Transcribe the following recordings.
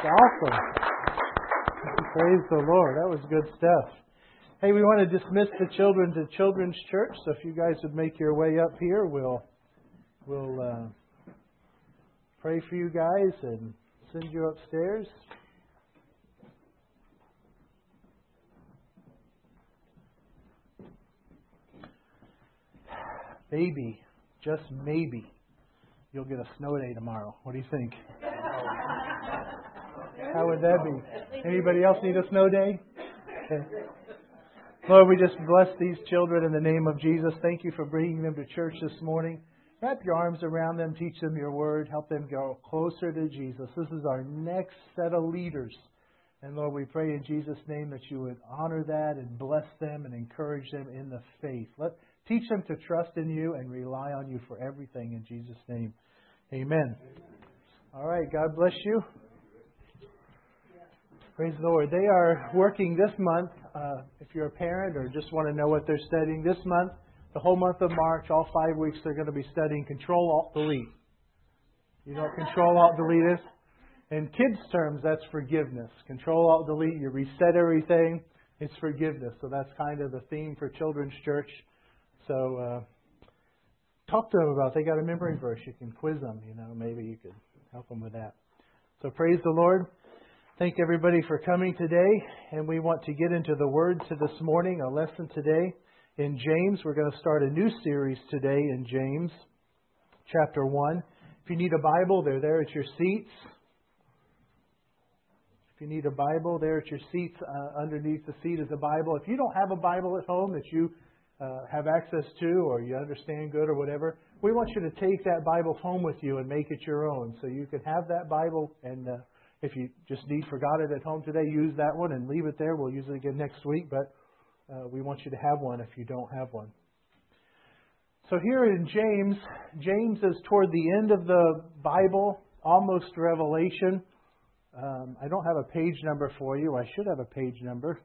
awesome. Praise the Lord. That was good stuff. Hey, we want to dismiss the children to Children's Church. So if you guys would make your way up here, we'll pray for you guys and send you upstairs. Maybe, just maybe, you'll get a snow day tomorrow. What do you think? How would that be? Anybody else need a snow day? Okay. Lord, we just bless these children in the name of Jesus. Thank you for bringing them to church this morning. Wrap your arms around them, teach them your word, help them go closer to Jesus. This is our next set of leaders. And Lord, we pray in Jesus' name that you would honor that and bless them and encourage them in the faith. Teach them to trust in you and rely on you for everything in Jesus' name. Amen. All right, God bless you. Praise the Lord. They are working this month. If you're a parent or just want to know what they're studying this month, the whole month of March, all 5 weeks, they're going to be studying Control-Alt-Delete. You know what Control-Alt-Delete is? In kids' terms, that's forgiveness. Control-Alt-Delete, you reset everything. It's forgiveness. So that's kind of the theme for Children's Church. So talk to them about it. They got a memory verse. You can quiz them. Maybe you could help them with that. So praise the Lord. Thank everybody for coming today. And we want to get into the Word to this morning, a lesson today in James. We're going to start a new series today in James, chapter 1. If you need a Bible, they're there at your seats. If you need a Bible, there at your seats, underneath the seat is a Bible. If you don't have a Bible at home that you have access to or you understand good or whatever, we want you to take that Bible home with you and make it your own. So you can have that Bible, and if you just forgot it at home today, use that one and leave it there. We'll use it again next week, but we want you to have one if you don't have one. So here in James is toward the end of the Bible, almost Revelation. I don't have a page number for you. I should have a page number.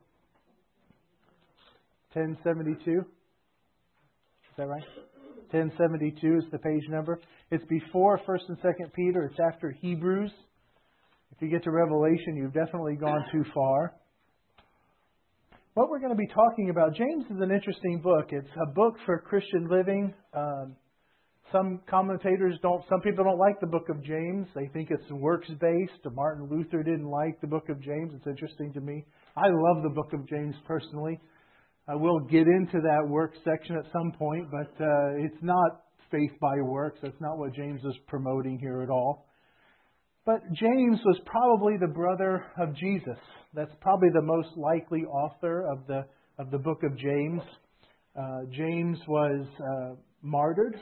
1072. Is that right? 1072 is the page number. It's before 1st and 2nd Peter. It's after Hebrews. If you get to Revelation, you've definitely gone too far. What we're going to be talking about, James is an interesting book. It's a book for Christian living. Some people don't like the book of James. They think it's works-based. Martin Luther didn't like the book of James. It's interesting to me. I love the book of James personally. I will get into that work section at some point, but it's not faith by works. That's not what James is promoting here at all. But James was probably the brother of Jesus. That's probably the most likely author of the book of James. James was martyred.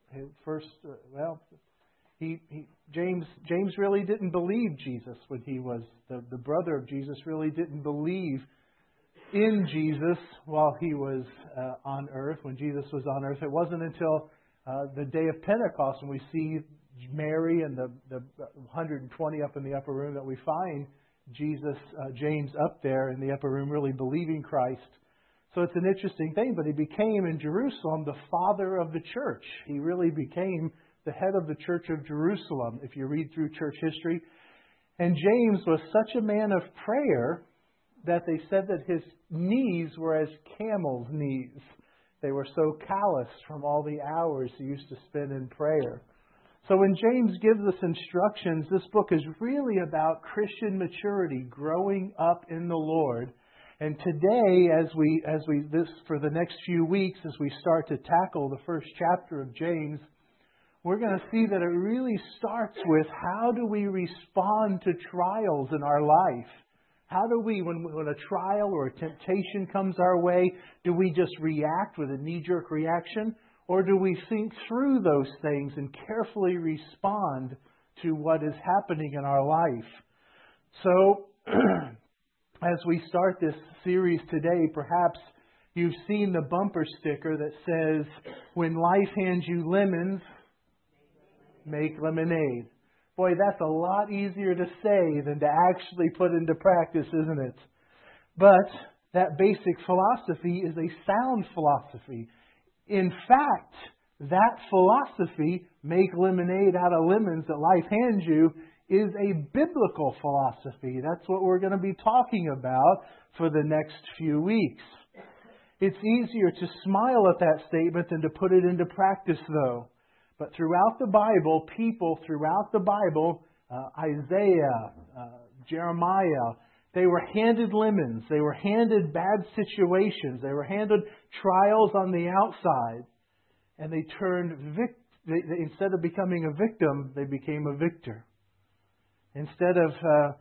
James really didn't believe Jesus when he was the brother of Jesus. Really didn't believe in Jesus while he was on earth, when Jesus was on earth. It wasn't until the day of Pentecost when we see Mary and the 120 up in the upper room that we find James up there in the upper room really believing Christ. So it's an interesting thing, but he became in Jerusalem the father of the church. He really became the head of the church of Jerusalem if you read through church history. And James was such a man of prayer that they said that his knees were as camels' knees. They were so calloused from all the hours he used to spend in prayer. So when James gives us instructions, this book is really about Christian maturity, growing up in the Lord. And today, for the next few weeks, as we start to tackle the first chapter of James, we're going to see that it really starts with how do we respond to trials in our life? How do we, when a trial or a temptation comes our way, do we just react with a knee-jerk reaction? Or do we think through those things and carefully respond to what is happening in our life? So, as we start this series today, perhaps you've seen the bumper sticker that says, "When life hands you lemons, make lemonade." Boy, that's a lot easier to say than to actually put into practice, isn't it? But that basic philosophy is a sound philosophy. In fact, that philosophy, make lemonade out of lemons that life hands you, is a biblical philosophy. That's what we're going to be talking about for the next few weeks. It's easier to smile at that statement than to put it into practice, though. But throughout the Bible, people throughout the Bible, Isaiah, Jeremiah, they were handed lemons. They were handed bad situations. They were handed trials on the outside. And they turned instead of becoming a victim, they became a victor. Instead of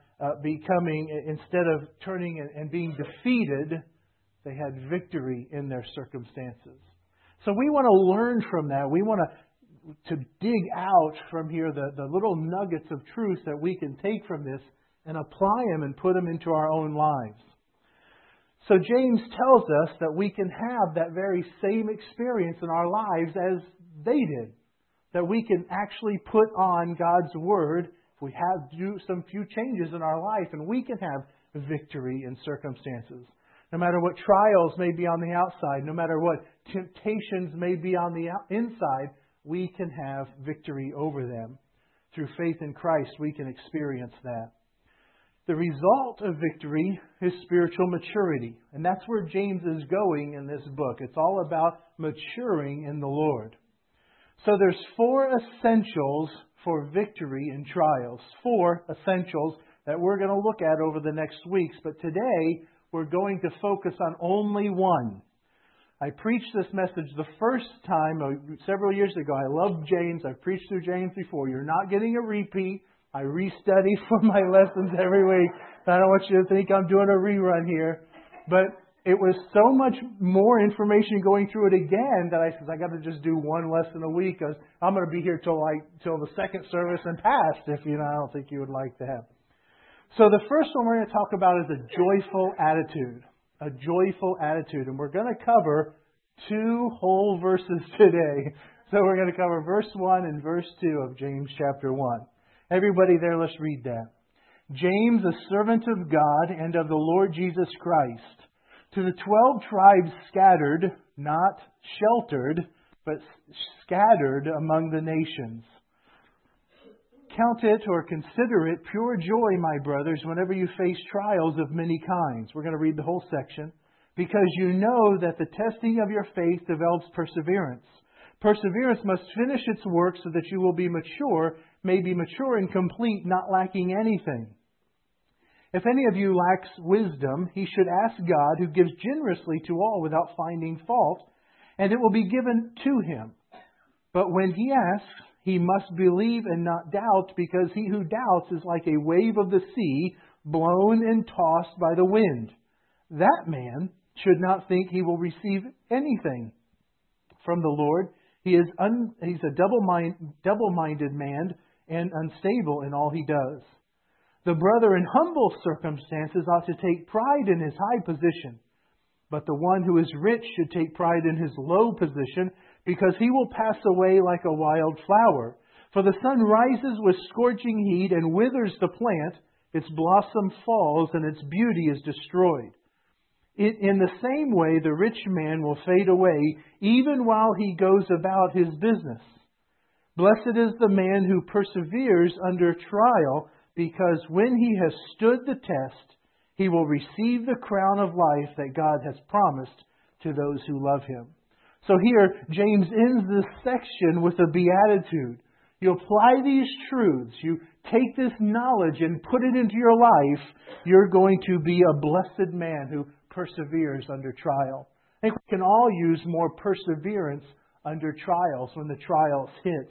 turning and being defeated, they had victory in their circumstances. So we want to learn from that. We want to dig out from here the little nuggets of truth that we can take from this and apply them and put them into our own lives. So James tells us that we can have that very same experience in our lives as they did. That we can actually put on God's Word if we do some few changes in our life, and we can have victory in circumstances. No matter what trials may be on the outside, no matter what temptations may be on the inside, we can have victory over them. Through faith in Christ, we can experience that. The result of victory is spiritual maturity. And that's where James is going in this book. It's all about maturing in the Lord. So there's 4 essentials for victory in trials. 4 essentials that we're going to look at over the next weeks. But today, we're going to focus on only one. I preached this message the first time several years ago. I love James. I've preached through James before. You're not getting a repeat. I restudy for my lessons every week. I don't want you to think I'm doing a rerun here. But it was so much more information going through it again that I said, I got to just do one lesson a week because I'm going to be here till the second service and past if I don't think you would like that. So the first one we're going to talk about is a joyful attitude. A joyful attitude. And we're going to cover 2 whole verses today. So we're going to cover verse 1 and verse 2 of James chapter 1. Everybody there, let's read that. James, a servant of God and of the Lord Jesus Christ, to the 12 tribes scattered, not sheltered, but scattered among the nations. Count it or consider it pure joy, my brothers, whenever you face trials of many kinds. We're going to read the whole section. Because you know that the testing of your faith develops perseverance. Perseverance must finish its work so that you will be mature, may be mature and complete, not lacking anything. If any of you lacks wisdom, he should ask God, who gives generously to all without finding fault, and it will be given to him. But when he asks, he must believe and not doubt, because he who doubts is like a wave of the sea, blown and tossed by the wind. That man should not think he will receive anything from the Lord. He's a double-minded man and unstable in all he does. The brother in humble circumstances ought to take pride in his high position. But the one who is rich should take pride in his low position, because he will pass away like a wild flower. For the sun rises with scorching heat and withers the plant, its blossom falls and its beauty is destroyed. In the same way, the rich man will fade away, even while he goes about his business. Blessed is the man who perseveres under trial, because when he has stood the test, he will receive the crown of life that God has promised to those who love him. So here, James ends this section with a beatitude. You apply these truths, you take this knowledge and put it into your life, you're going to be a blessed man who perseveres under trial. I think we can all use more perseverance under trials when the trials hit.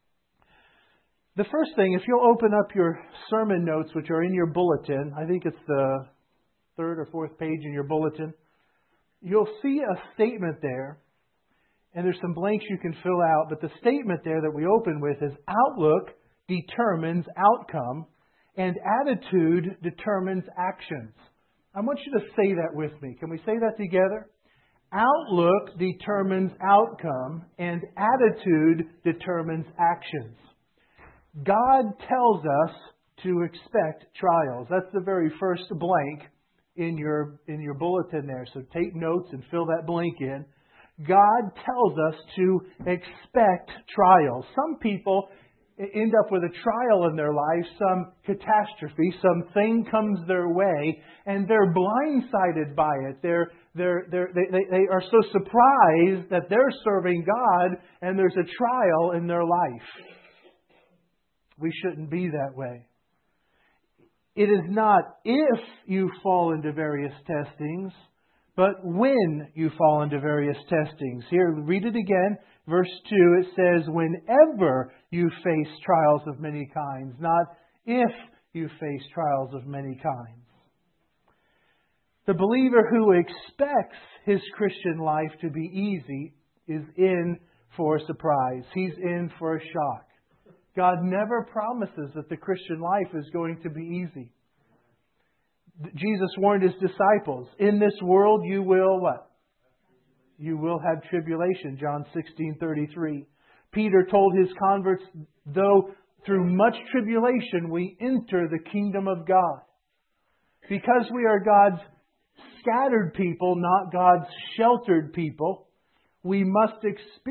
The first thing, if you'll open up your sermon notes, which are in your bulletin, I think it's the 3rd or 4th page in your bulletin, you'll see a statement there, and there's some blanks you can fill out, but the statement there that we open with is outlook determines outcome, and attitude determines actions. I want you to say that with me. Can we say that together? Outlook determines outcome, and attitude determines actions. God tells us to expect trials. That's the very first blank in your bulletin there. So take notes and fill that blank in. God tells us to expect trials. Some people end up with a trial in their life, some catastrophe, something comes their way, and they're blindsided by it. They are so surprised that they're serving God and there's a trial in their life. We shouldn't be that way. It is not if you fall into various testings, but when you fall into various testings. Here, read it again. Verse 2, it says, whenever you face trials of many kinds, not if you face trials of many kinds. The believer who expects his Christian life to be easy is in for a surprise. He's in for a shock. God never promises that the Christian life is going to be easy. Jesus warned His disciples, in this world you will what? You will have tribulation, John 16:33. Peter told his converts, though through much tribulation we enter the kingdom of God. Because we are God's scattered people, not God's sheltered people, we must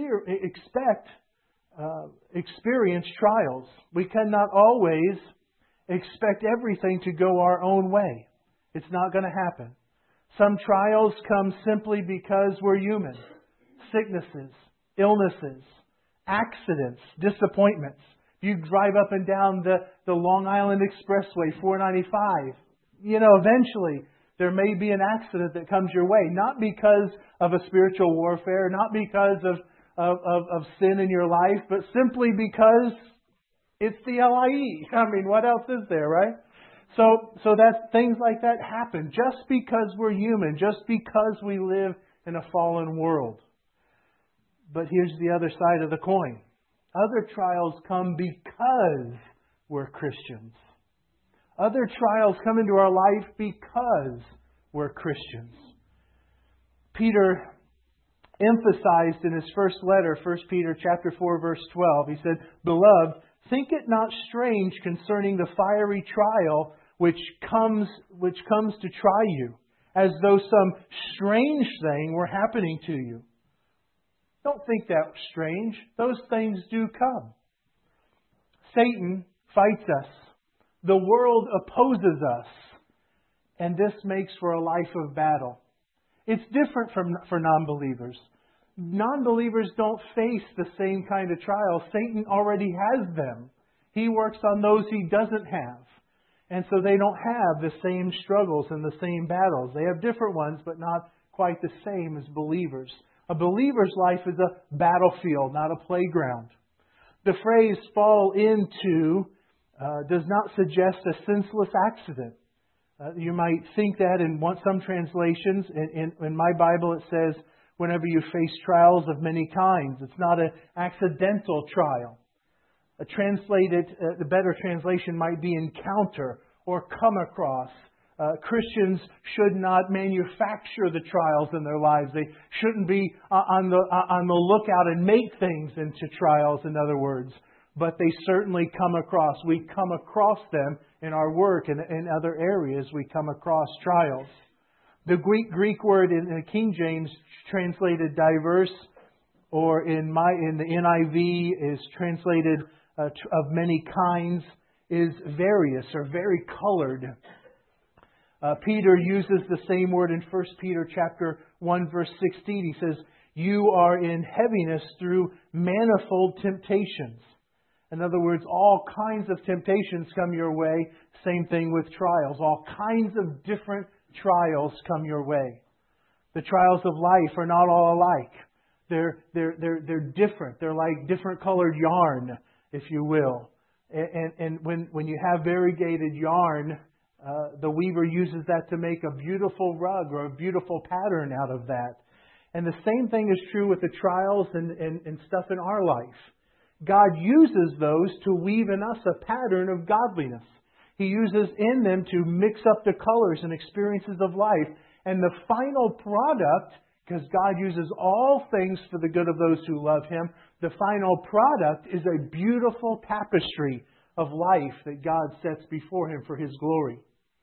experience trials. We cannot always expect everything to go our own way. It's not going to happen. Some trials come simply because we're human. Sicknesses, illnesses, accidents, disappointments. If you drive up and down the Long Island Expressway, 495, eventually there may be an accident that comes your way. Not because of a spiritual warfare, not because of sin in your life, but simply because it's the LIE. I mean, what else is there, right? So that things like that happen just because we're human, just because we live in a fallen world. But here's the other side of the coin. Other trials come because we're Christians. Other trials come into our life because we're Christians. Peter emphasized in his first letter, 1 Peter chapter 4, verse 12, he said, Beloved, think it not strange concerning the fiery trial which comes to try you, as though some strange thing were happening to you. Don't think that strange. Those things do come. Satan fights us. The world opposes us. And this makes for a life of battle. It's different for non-believers. Non-believers don't face the same kind of trials. Satan already has them. He works on those he doesn't have. And so they don't have the same struggles and the same battles. They have different ones, but not quite the same as believers. A believer's life is a battlefield, not a playground. The phrase fall into does not suggest a senseless accident. You might think that in some translations. In my Bible it says, whenever you face trials of many kinds. It's not an accidental trial. The better translation might be encounter or come across. Christians should not manufacture the trials in their lives. They shouldn't be on the lookout and make things into trials, in other words. But they certainly come across. We come across them in our work and in other areas. We come across trials. The Greek word in the King James translated diverse, or in the NIV is translated of many kinds, is various or varicolored. Peter uses the same word in 1 Peter chapter 1 verse 16. He says, you are in heaviness through manifold temptations. In other words, all kinds of temptations come your way. Same thing with trials. All kinds of different trials come your way. The trials of life are not all alike. They're different. They're like different colored yarn, if you will. And when you have variegated yarn, the weaver uses that to make a beautiful rug or a beautiful pattern out of that. And the same thing is true with the trials and stuff in our life. God uses those to weave in us a pattern of godliness. He uses in them to mix up the colors and experiences of life. And the final product, because God uses all things for the good of those who love Him, the final product is a beautiful tapestry of life that God sets before Him for His glory.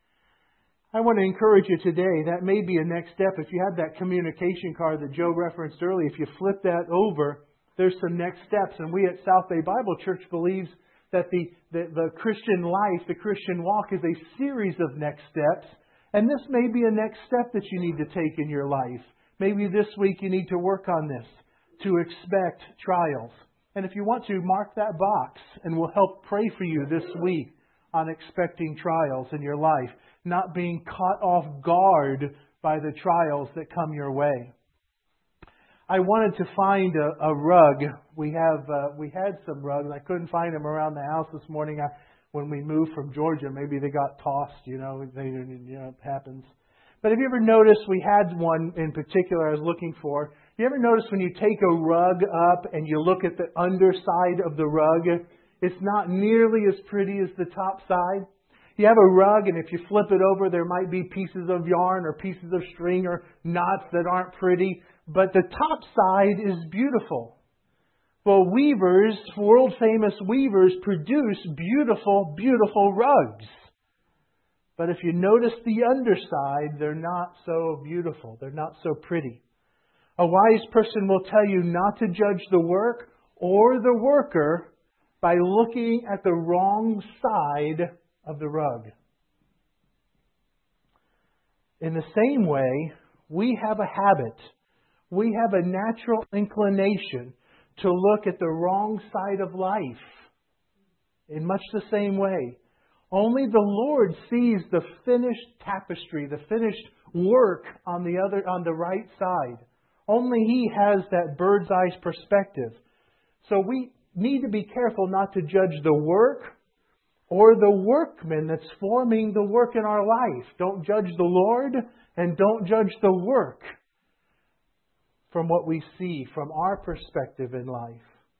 I want to encourage you today, that may be a next step. If you have that communication card that Joe referenced earlier, if you flip that over, there's some next steps. And we at South Bay Bible Church believes that the Christian life, the Christian walk is a series of next steps. And this may be a next step that you need to take in your life. Maybe this week you need to work on this, to expect trials. And if you want to, mark that box, and we'll help pray for you this week on expecting trials in your life, not being caught off guard by the trials that come your way. I wanted to find a rug. We had some rugs. I couldn't find them around the house this morning. When we moved from Georgia, maybe they got tossed. It happens. But have you ever noticed, we had one in particular I was looking for. You ever notice when you take a rug up and you look at the underside of the rug, it's not nearly as pretty as the top side? You have a rug, and if you flip it over, there might be pieces of yarn or pieces of string or knots that aren't pretty. But the top side is beautiful. Well, weavers, world-famous weavers, produce beautiful, beautiful rugs. But if you notice the underside, they're not so beautiful. They're not so pretty. A wise person will tell you not to judge the work or the worker by looking at the wrong side of the rug. In the same way, we have a habit. We have a natural inclination to look at the wrong side of life in much the same way. Only the Lord sees the finished tapestry, the finished work on the right side. Only He has that bird's eye perspective. So we need to be careful not to judge the work or the workman that's forming the work in our life. Don't judge the Lord and don't judge the work from what we see from our perspective in life.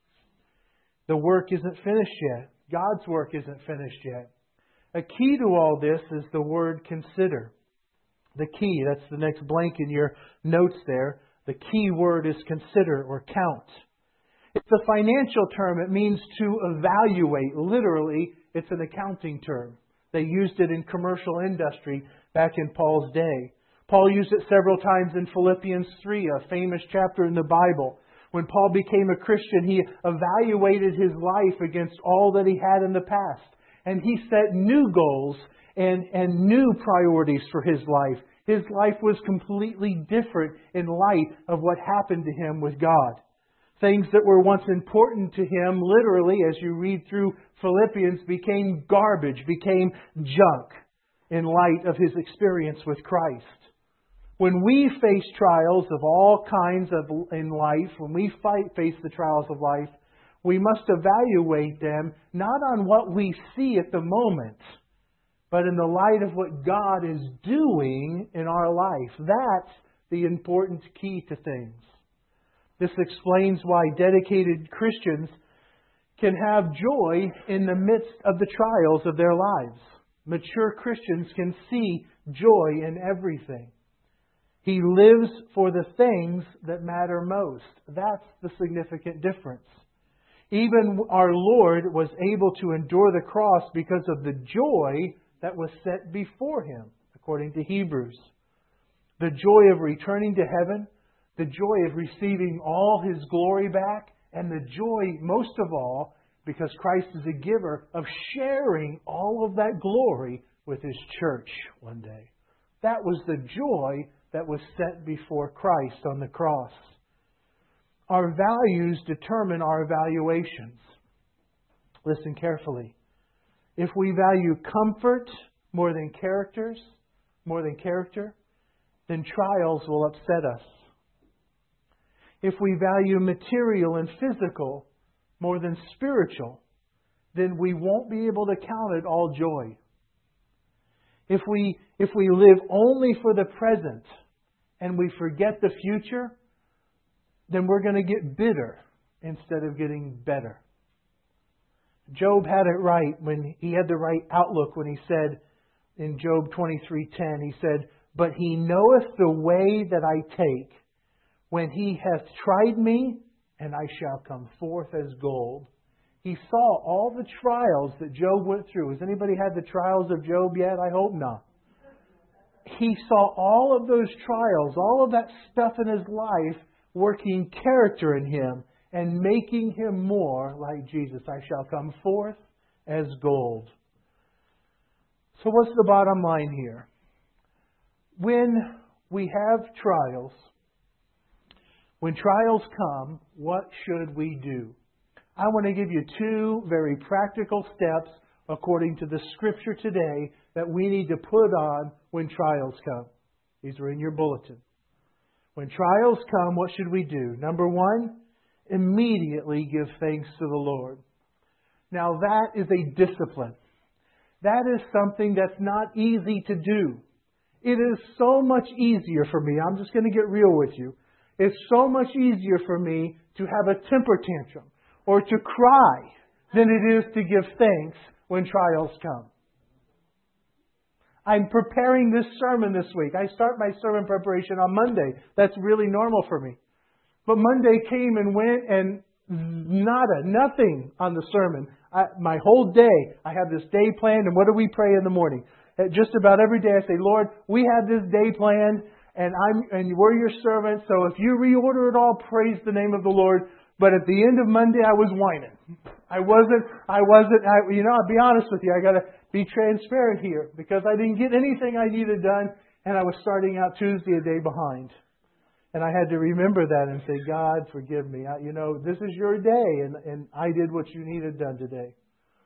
The work isn't finished yet. God's work isn't finished yet. A key to all this is the word consider. The key, that's the next blank in your notes there. The key word is consider or count. It's a financial term. It means to evaluate. Literally, it's an accounting term. They used it in commercial industry back in Paul's day. Paul used it several times in Philippians 3, a famous chapter in the Bible. When Paul became a Christian, he evaluated his life against all that he had in the past. And he set new goals and new priorities for his life. His life was completely different in light of what happened to him with God. Things that were once important to him, literally, as you read through Philippians, became garbage, became junk in light of his experience with Christ. When we face trials of all kinds in life, when we face the trials of life, we must evaluate them not on what we see at the moment, but in the light of what God is doing in our life. That's the important key to things. This explains why dedicated Christians can have joy in the midst of the trials of their lives. Mature Christians can see joy in everything. He lives for the things that matter most. That's the significant difference. Even our Lord was able to endure the cross because of the joy that was set before Him, according to Hebrews. The joy of returning to heaven, the joy of receiving all His glory back, and the joy, most of all, because Christ is a giver, of sharing all of that glory with His church one day. That was the joy that was set before Christ on the cross. Our values determine our evaluations. Listen carefully. If we value comfort more than character, then trials will upset us. If we value material and physical more than spiritual, then we won't be able to count it all joy. If we live only for the present and we forget the future, then we're going to get bitter instead of getting better. Job had it right when he had the right outlook when he said in Job 23:10, he said, "But He knoweth the way that I take. When He hath tried me, and I shall come forth as gold." He saw all the trials that Job went through. Has anybody had the trials of Job yet? I hope not. He saw all of those trials, all of that stuff in his life, working character in him and making him more like Jesus. I shall come forth as gold. So what's the bottom line here? When we have trials, when trials come, what should we do? I want to give you two very practical steps according to the Scripture today that we need to put on when trials come. These are in your bulletin. When trials come, what should we do? Number one, immediately give thanks to the Lord. Now that is a discipline. That is something that's not easy to do. It is so much easier for me. I'm just going to get real with you. It's so much easier for me to have a temper tantrum or to cry than it is to give thanks when trials come. I'm preparing this sermon this week. I start my sermon preparation on Monday. That's really normal for me. But Monday came and went and nothing on the sermon. My whole day, I have this day planned, and what do we pray in the morning? Just about every day I say, Lord, we have this day planned, and we're your servants, so if you reorder it all, praise the name of the Lord. But at the end of Monday, I was whining. I'll be honest with you, I got to be transparent here, because I didn't get anything I needed done, and I was starting out Tuesday a day behind. And I had to remember that and say, God, forgive me. This is your day, and I did what you needed done today.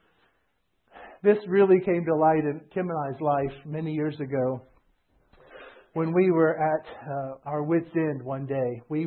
This really came to light in Kim and I's life many years ago when we were at our wits' end one day. We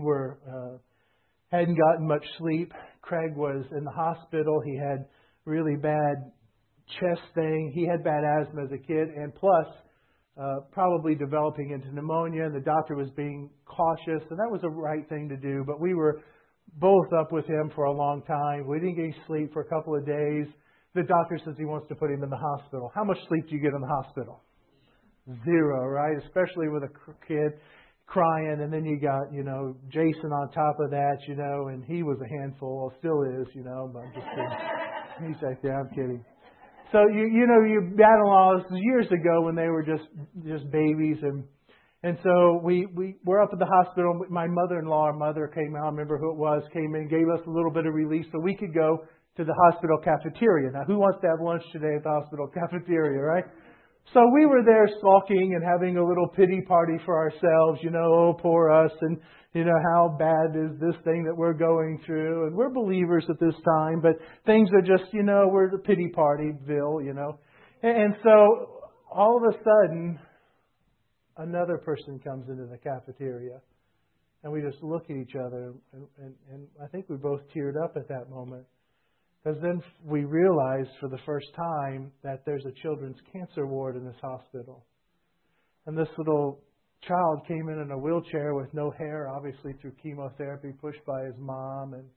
hadn't gotten much sleep. Craig was in the hospital. He had really bad chest thing. He had bad asthma as a kid, and plus probably developing into pneumonia, and the doctor was being cautious, and that was the right thing to do. But we were both up with him for a long time. We didn't get any sleep for a couple of days. The doctor says he wants to put him in the hospital. How much sleep do you get in the hospital? 0, right? Especially with a kid crying, and then you got, Jason on top of that, and he was a handful, still is, but I'm just kidding. He's like, yeah, I'm kidding. So you battle all this years ago when they were just babies, and so we were up at the hospital. My mother-in-law, our mother came out, I remember who it was, came in, gave us a little bit of relief so we could go to the hospital cafeteria. Now, who wants to have lunch today at the hospital cafeteria, right? So we were there sulking and having a little pity party for ourselves, oh, poor us, and how bad is this thing that we're going through? And we're believers at this time, but things are just, we're the pity partyville, And so all of a sudden, another person comes into the cafeteria, and we just look at each other, and I think we both teared up at that moment. Because then we realized for the first time that there's a children's cancer ward in this hospital. And this little child came in a wheelchair with no hair, obviously through chemotherapy, pushed by his mom. And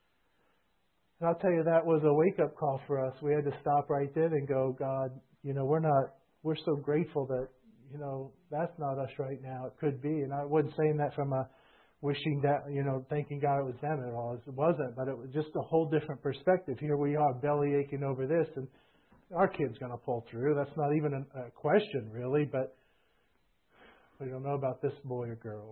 I'll tell you, that was a wake-up call for us. We had to stop right then and go, God, we're so grateful that, that's not us right now. It could be. And I wasn't saying that from a wishing that, thanking God it was them at all. It wasn't, but it was just a whole different perspective. Here we are belly aching over this, and our kid's going to pull through. That's not even a question, really, but we don't know about this boy or girl.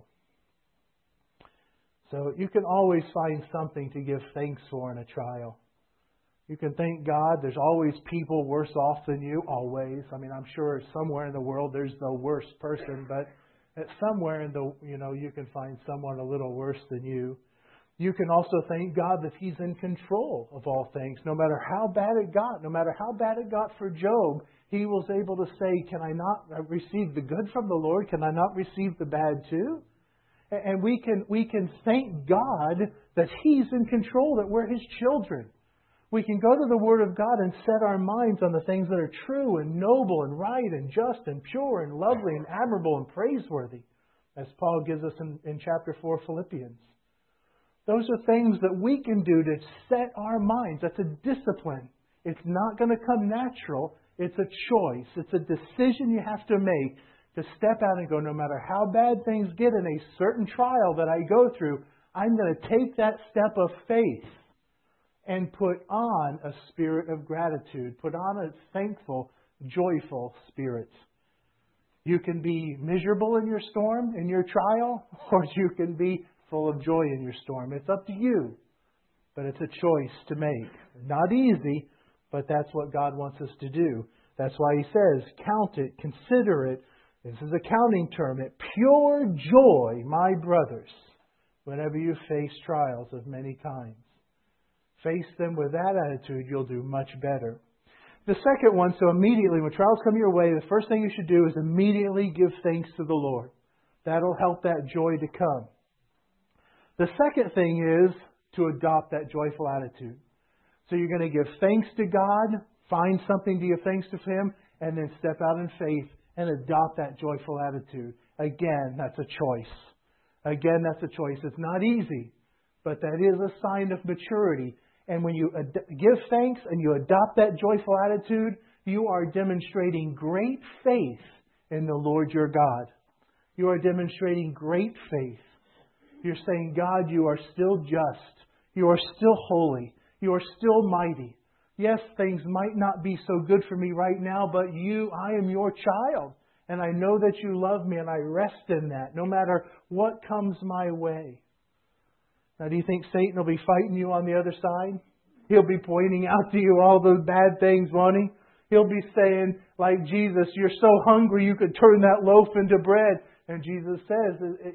So you can always find something to give thanks for in a trial. You can thank God. There's always people worse off than you, always. I mean, I'm sure somewhere in the world there's the worst person, but somewhere in the, you can find someone a little worse than you. You can also thank God that He's in control of all things. No matter how bad it got for Job, he was able to say, can I not receive the good from the Lord? Can I not receive the bad too? And we can thank God that He's in control, that we're His children. We can go to the Word of God and set our minds on the things that are true and noble and right and just and pure and lovely and admirable and praiseworthy, as Paul gives us in chapter 4 Philippians. Those are things that we can do to set our minds. That's a discipline. It's not going to come natural. It's a choice. It's a decision you have to make to step out and go, no matter how bad things get in a certain trial that I go through, I'm going to take that step of faith and put on a spirit of gratitude, put on a thankful, joyful spirit. You can be miserable in your storm, in your trial, or you can be full of joy in your storm. It's up to you, but it's a choice to make. Not easy, But that's what God wants us to do. That's why He says, count it, consider it. This is a counting term. It pure joy, my brothers, whenever you face trials of many kinds. Face them with that attitude, you'll do much better. The second one, so immediately when trials come your way, the first thing you should do is immediately give thanks to the Lord. That'll help that joy to come. The second thing is to adopt that joyful attitude. So you're going to give thanks to God, find something to give thanks to Him, and then step out in faith and adopt that joyful attitude. Again, that's a choice. Again, that's a choice. It's not easy, but that is a sign of maturity. And when you give thanks and you adopt that joyful attitude, you are demonstrating great faith in the Lord your God. You are demonstrating great faith. You're saying, God, you are still just. You are still holy. You are still mighty. Yes, things might not be so good for me right now, but I am your child. And I know that you love me, and I rest in that, no matter what comes my way. Now, do you think Satan will be fighting you on the other side? He'll be pointing out to you all those bad things, won't he? He'll be saying, like Jesus, you're so hungry you could turn that loaf into bread. And Jesus says,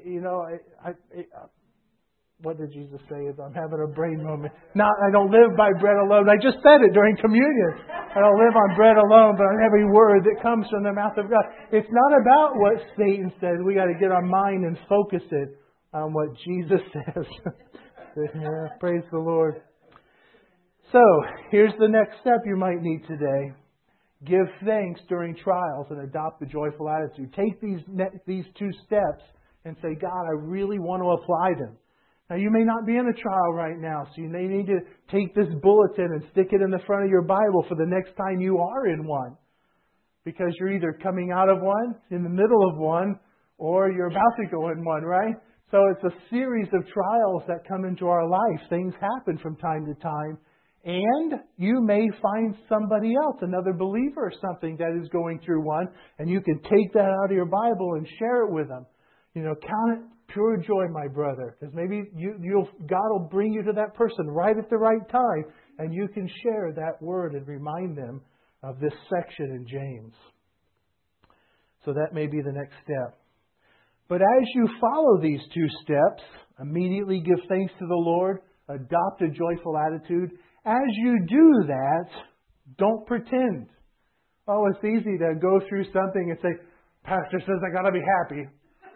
what did Jesus say? I'm having a brain moment. I don't live by bread alone. I just said it during communion. I don't live on bread alone, but on every word that comes from the mouth of God. It's not about what Satan says. We got to get our mind and focus it on what Jesus says. Yeah, praise the Lord. So, here's the next step you might need today. Give thanks during trials and adopt the joyful attitude. Take these two steps and say, God, I really want to apply them. Now, you may not be in a trial right now, so you may need to take this bulletin and stick it in the front of your Bible for the next time you are in one. Because you're either coming out of one, in the middle of one, or you're about to go in one, right? So it's a series of trials that come into our life. Things happen from time to time. And you may find somebody else, another believer or something that is going through one, and you can take that out of your Bible and share it with them. Count it pure joy, my brother, because maybe God will bring you to that person right at the right time, and you can share that word and remind them of this section in James. So that may be the next step. But as you follow these two steps, immediately give thanks to the Lord, adopt a joyful attitude. As you do that, don't pretend. Oh, it's easy to go through something and say, Pastor says I got to be happy.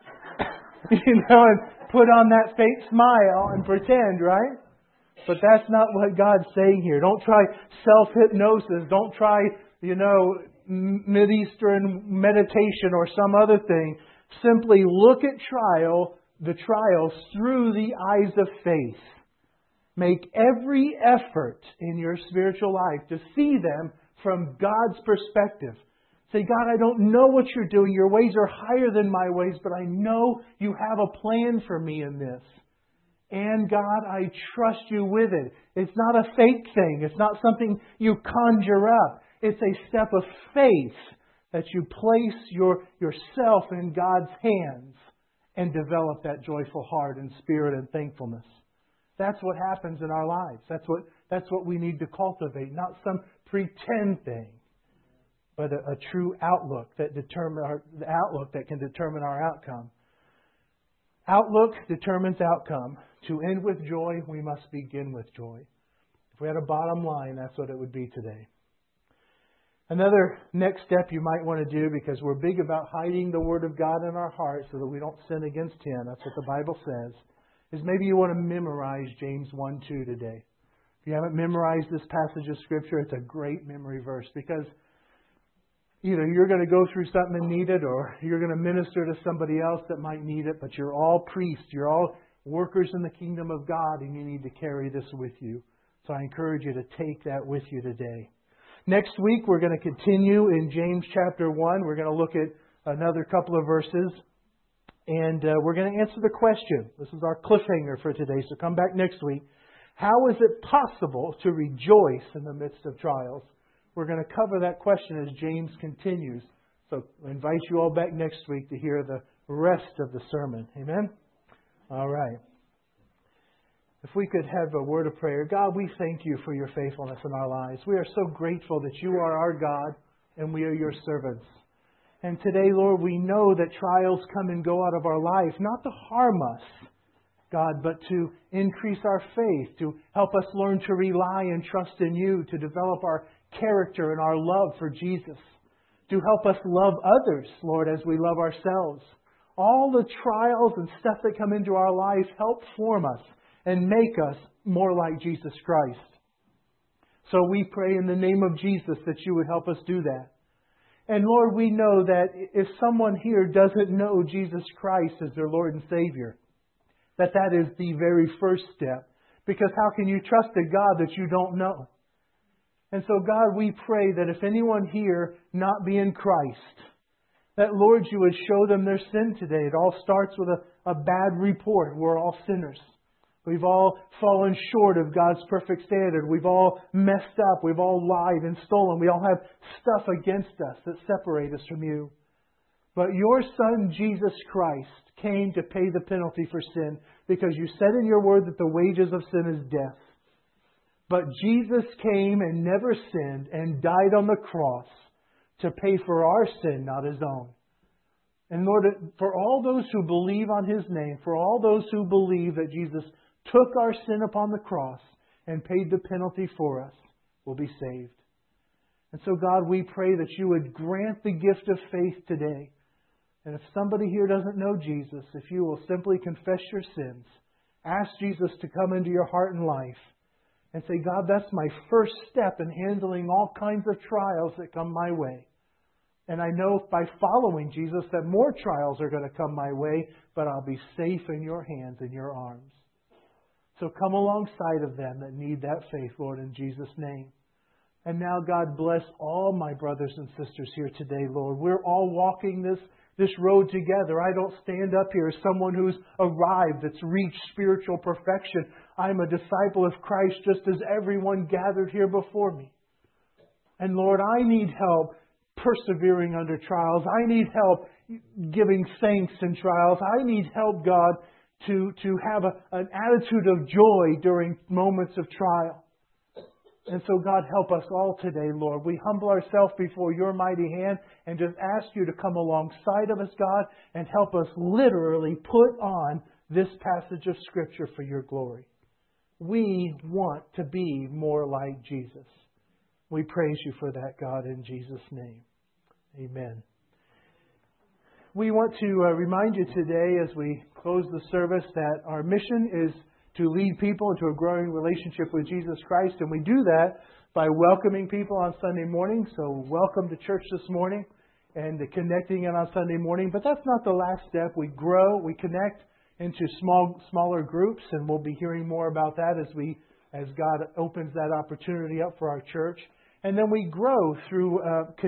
And put on that fake smile and pretend, right? But that's not what God's saying here. Don't try self-hypnosis. Don't try, Mideastern meditation or some other thing. Simply look at the trials through the eyes of faith. Make every effort in your spiritual life to see them from God's perspective. Say, God, I don't know what you're doing. Your ways are higher than my ways, but I know you have a plan for me in this. And God, I trust you with it. It's not a fake thing. It's not something you conjure up. It's a step of faith that you place yourself in God's hands and develop that joyful heart and spirit and thankfulness. That's what happens in our lives. That's what we need to cultivate, not some pretend thing, but a true outlook that can determine our outcome. Outlook determines outcome. To end with joy, we must begin with joy. If we had a bottom line, that's what it would be today. Another next step you might want to do, because we're big about hiding the Word of God in our hearts so that we don't sin against Him. That's what the Bible says. Is maybe you want to memorize James 1:2 today. If you haven't memorized this passage of Scripture, it's a great memory verse, because you're going to go through something and need it, or you're going to minister to somebody else that might need it, but you're all priests, you're all workers in the kingdom of God, and you need to carry this with you. So I encourage you to take that with you today. Next week, we're going to continue in James chapter 1. We're going to look at another couple of verses. And we're going to answer the question. This is our cliffhanger for today, so come back next week. How is it possible to rejoice in the midst of trials? We're going to cover that question as James continues. So I invite you all back next week to hear the rest of the sermon. Amen? All right. if we could have a word of prayer. God, we thank you for your faithfulness in our lives. We are so grateful that you are our God and we are your servants. And today, Lord, we know that trials come and go out of our life, not to harm us, God, but to increase our faith, to help us learn to rely and trust in you, to develop our character and our love for Jesus, to help us love others, Lord, as we love ourselves. All the trials and stuff that come into our life help form us and make us more like Jesus Christ. So we pray in the name of Jesus that you would help us do that. And Lord, we know that if someone here doesn't know Jesus Christ as their Lord and Savior, that is the very first step. Because how can you trust a God that you don't know? And so, God, we pray that if anyone here not be in Christ, that, Lord, you would show them their sin today. It all starts with a bad report. We're all sinners. We've all fallen short of God's perfect standard. We've all messed up. We've all lied and stolen. We all have stuff against us that separate us from you. But your Son, Jesus Christ, came to pay the penalty for sin because you said in your word that the wages of sin is death. But Jesus came and never sinned and died on the cross to pay for our sin, not His own. And Lord, for all those who believe on His name, for all those who believe that Jesus took our sin upon the cross and paid the penalty for us, will be saved. And so, God, we pray that you would grant the gift of faith today. And if somebody here doesn't know Jesus, if you will simply confess your sins, ask Jesus to come into your heart and life, and say, God, that's my first step in handling all kinds of trials that come my way. And I know by following Jesus that more trials are going to come my way, but I'll be safe in your hands, in your arms. So come alongside of them that need that faith, Lord, in Jesus' name. And now, God, bless all my brothers and sisters here today, Lord. We're all walking this road together. I don't stand up here as someone who's arrived, that's reached spiritual perfection. I'm a disciple of Christ just as everyone gathered here before me. And Lord, I need help persevering under trials. I need help giving thanks in trials. I need help, God, to have an attitude of joy during moments of trial. And so, God, help us all today, Lord. We humble ourselves before your mighty hand and just ask you to come alongside of us, God, and help us literally put on this passage of Scripture for your glory. We want to be more like Jesus. We praise you for that, God, in Jesus' name. Amen. We want to remind you today as we close the service that our mission is to lead people into a growing relationship with Jesus Christ. And we do that by welcoming people on Sunday morning. So welcome to church this morning and connecting in on Sunday morning. But that's not the last step. We grow, we connect into smaller groups, and we'll be hearing more about that as God opens that opportunity up for our church. And then we grow through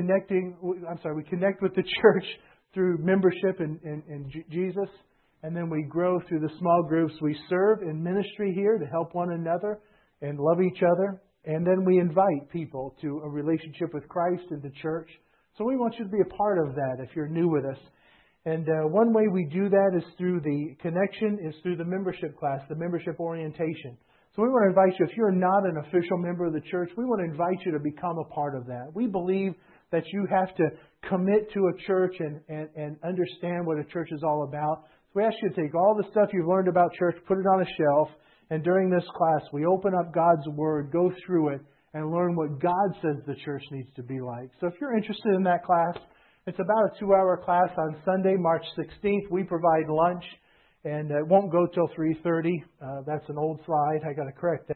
we connect with the church through membership in Jesus. And then we grow through the small groups. We serve in ministry here to help one another and love each other. And then we invite people to a relationship with Christ in the church. So we want you to be a part of that if you're new with us. And one way we do that is through the connection, is through the membership class, the membership orientation. So we want to invite you, if you're not an official member of the church, we want to invite you to become a part of that. We believe that you have to commit to a church and understand what a church is all about. So we ask you to take all the stuff you've learned about church, put it on a shelf, and during this class, we open up God's Word, go through it, and learn what God says the church needs to be like. So if you're interested in that class, it's about a 2-hour class on Sunday, March 16th. We provide lunch, and it won't go till 3:30. That's an old slide. I got to correct that.